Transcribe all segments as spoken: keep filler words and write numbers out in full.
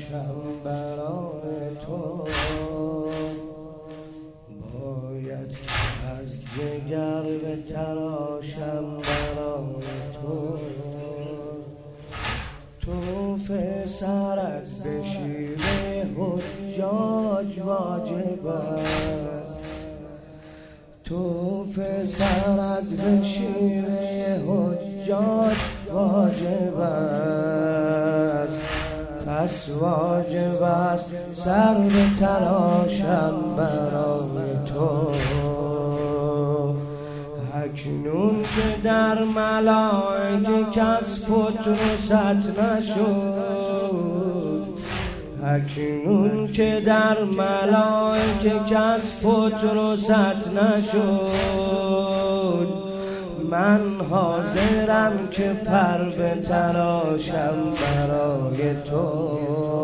تراشم برای تو، باید که از جگر بتراشم برای تو. تو پسرت به شیوه حجاج واجب است، تو پسرت به شیوه حجاج واجب است. پس واجب است سر بتراشم برای تو. اکنون که در ملائکه کس فطرست نشد، اکنون که در ملائکه کس فطرست نشد، من حاضرم که پر بتراشم برای تو.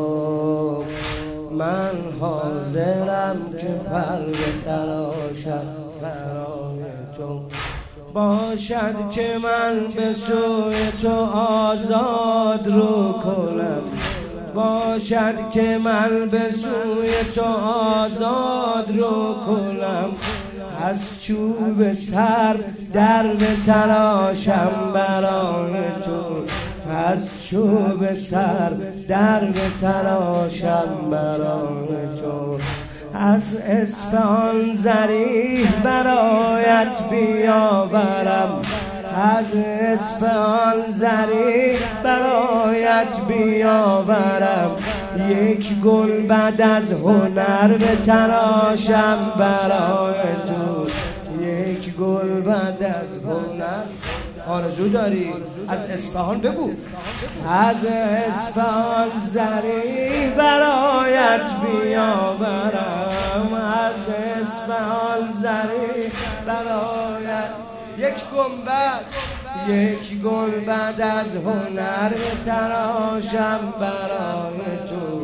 من حاضرم که پر بتراشم برای تو. باشد که من به سوی تو آزاد رو کنم، باشد که من به سوی تو آزاد رو کنم. از چوب سر در بتراشم برای تو، از چوب سر در بتراشم برای تو. از اصفهان ظریف برایت بیاورم، از اصفهان ظریف برایت بیاورم. یک گل بعد از هنر بتراشم برای تو، یک گل بعد از هنر. آرزو داری؟ از اصفهان بگو. از اصفهان ظریف برایت بیاورم، از اصفهان ظریف برایت. یک گنبد یک گل بعد از هنر بتراشم برای تو.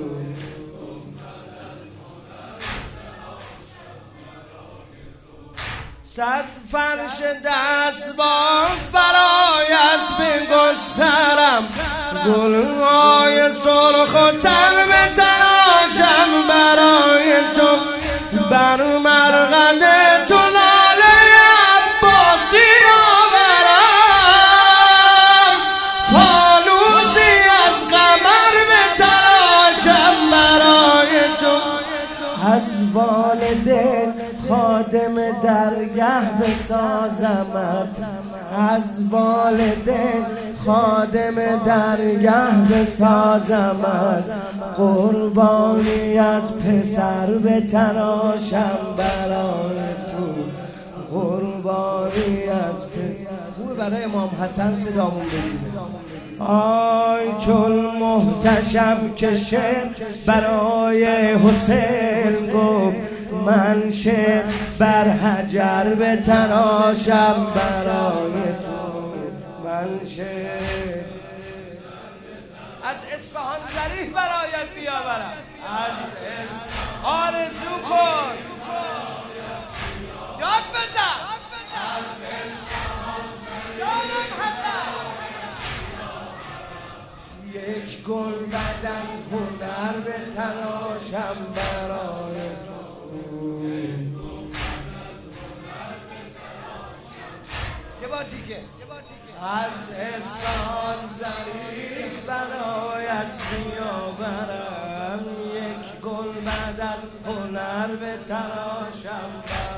صد فرش دست باز برایت بگسترم، گلهای سرخ و تر بتراشم برای تو. بر مرقد تو لاله عباسی آورم، فانوسی از قمر بتراشم برای تو. از والدین خادم درگه بسازمت، از والدین خادم درگه بسازمت. قربانی از پسر بتراشم برای تو، قربانی از پسر. خوبه برای امام حسن صدامون بریزه. آی چون محتشم که شعر برای حسین گفت، من شعر بر حجر بتراشم برای تو. من شعر از اصفهان ظریف برایت بیاورم، از اصفهان. آرزو کن، یاد بزن. از اصفهان جانم حسن. یک گل بعد از هنر بتراشم برای تو. یه بار دیگه. از اصفهان ظریف برایت بیاورم، یک گل بعد از هنر بتراشم.